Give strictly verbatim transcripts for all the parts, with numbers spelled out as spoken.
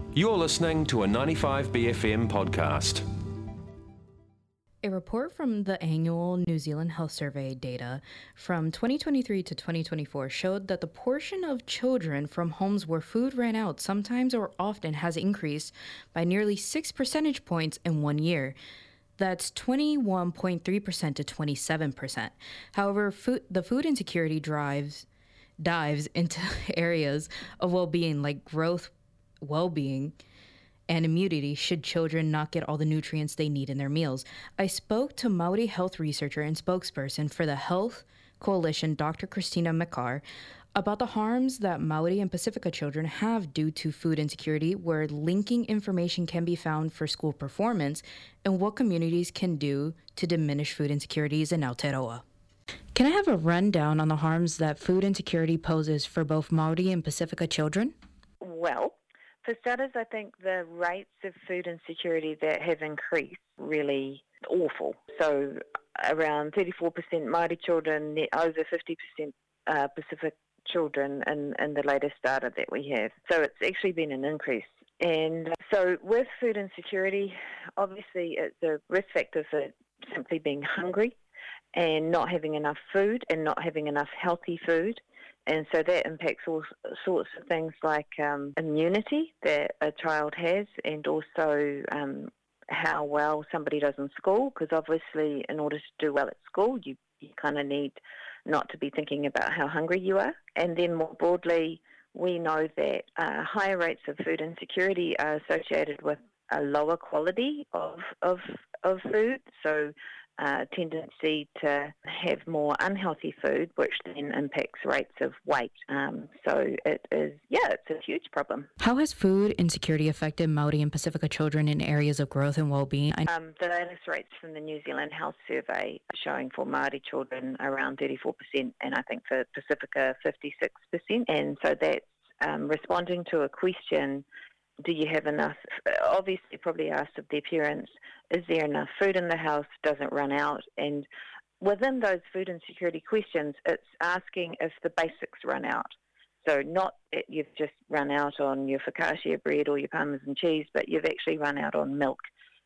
You're listening to a ninety-five B F M podcast. A report from the annual New Zealand Health Survey data from twenty twenty-three to twenty twenty-four showed that the portion of children from homes where food ran out sometimes or often has increased by nearly six percentage points in one year. That's twenty-one point three percent to twenty-seven percent. However, food, the food insecurity drives dives into areas of well-being like growth, well-being, and immunity should children not get all the nutrients they need in their meals. I spoke to Maori health researcher and spokesperson for the Health Coalition, Doctor Christina McCarr, about the harms that Maori and Pacifica children have due to food insecurity, where linking information can be found for school performance, and what communities can do to diminish food insecurities in Aotearoa. Can I have a rundown on the harms that food insecurity poses for both Maori and Pacifica children? Well, for starters, I think the rates of food insecurity that have increased really awful. So around thirty-four percent Māori children, over fifty percent uh, Pacific children in, in the latest data that we have. So it's actually been an increase. And so with food insecurity, obviously it's a risk factor for simply being hungry and not having enough food and not having enough healthy food. And so that impacts all sorts of things like um, immunity that a child has, and also um, how well somebody does in school, because obviously in order to do well at school, you, you kind of need not to be thinking about how hungry you are. And then more broadly, we know that uh, higher rates of food insecurity are associated with a lower quality of, of, of food, so Uh, tendency to have more unhealthy food, which then impacts rates of weight. Um, so it is, yeah, it's a huge problem. How has food insecurity affected Māori and Pacifica children in areas of growth and well-being? Um, the latest rates from the New Zealand Health Survey are showing for Māori children around thirty-four percent, and I think for Pacifica fifty-six percent. And so that's um, responding to a question: do you have enough? Obviously, probably asked of their parents, is there enough food in the house? Does it run out? And within those food insecurity questions, it's asking if the basics run out. So not that you've just run out on your focaccia bread or your parmesan cheese, but you've actually run out on milk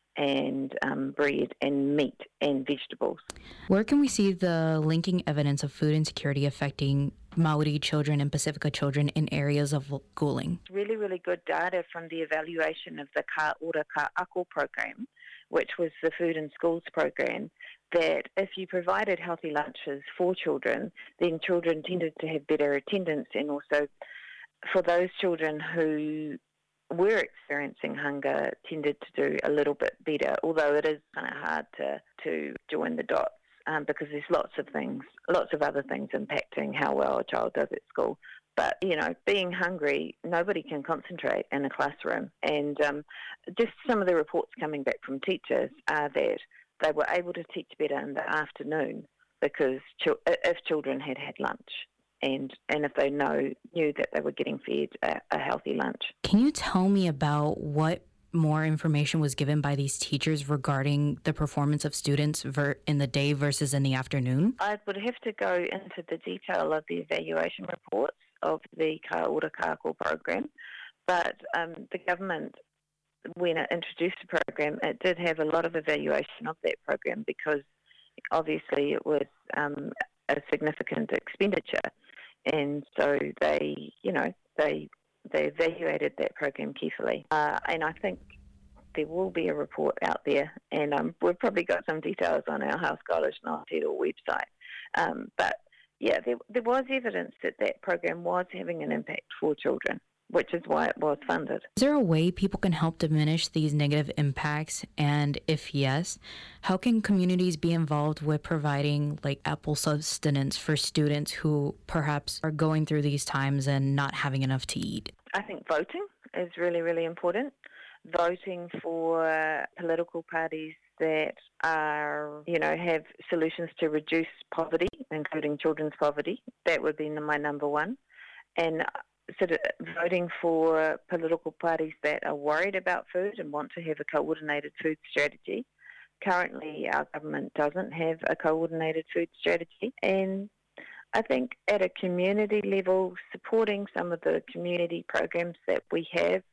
and um, bread and meat and vegetables. Where can we see the linking evidence of food insecurity affecting Māori children and Pacifica children in areas of schooling? Really, really good data from the evaluation of the Ka Ora Ka Ako program, which was the Food in Schools program, that if you provided healthy lunches for children, then children tended to have better attendance, and also for those children who were experiencing hunger tended to do a little bit better, although it is kind of hard to, to join the dots um, because there's lots of things, lots of other things impacting how well a child does at school. But, you know, being hungry, nobody can concentrate in a classroom. And um, just some of the reports coming back from teachers are that they were able to teach better in the afternoon because ch- if children had had lunch. And, and if they know knew that they were getting fed a, a healthy lunch. Can you tell me about what more information was given by these teachers regarding the performance of students ver- in the day versus in the afternoon? I would have to go into the detail of the evaluation reports of the Ka Ora Ka Ako program, but um, the government, when it introduced the program, it did have a lot of evaluation of that program because obviously it was um, a significant expenditure. And so they, you know, they they evaluated that program carefully. Uh, and I think there will be a report out there, and um, we've probably got some details on our Health Coalition Aotearoa website. Um, but yeah, there, there was evidence that that program was having an impact for children, which is why it was funded. Is there a way people can help diminish these negative impacts? And if yes, how can communities be involved with providing like ample sustenance for students who perhaps are going through these times and not having enough to eat? I think voting is really, really important. Voting for political parties that are, you know, have solutions to reduce poverty, including children's poverty. That would be my number one. And sort of voting for political parties that are worried about food and want to have a coordinated food strategy. Currently, our government doesn't have a coordinated food strategy, and I think at a community level, supporting some of the community programs that we have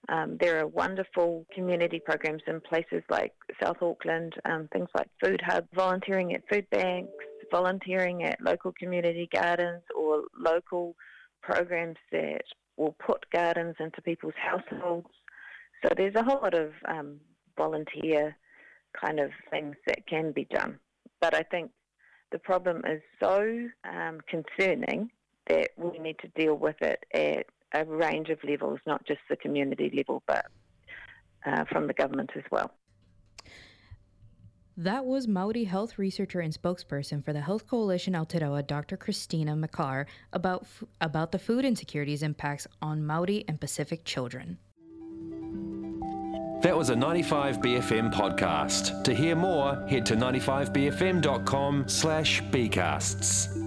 Um, there are wonderful community programs in places like South Auckland, um, things like Food Hub, volunteering at food banks, volunteering at local community gardens or local programs that will put gardens into people's households. So there's a whole lot of um, volunteer kind of things that can be done. But I think the problem is so um, concerning that we need to deal with it at a range of levels, not just the community level, but uh, from the government as well. That was Maori health researcher and spokesperson for the Health Coalition Aotearoa, Doctor Christina McCarr, about f- about the food insecurity's impacts on Maori and Pacific children. That was a ninety-five B F M podcast. To hear more, head to ninety-five b f m dot com slash bcasts.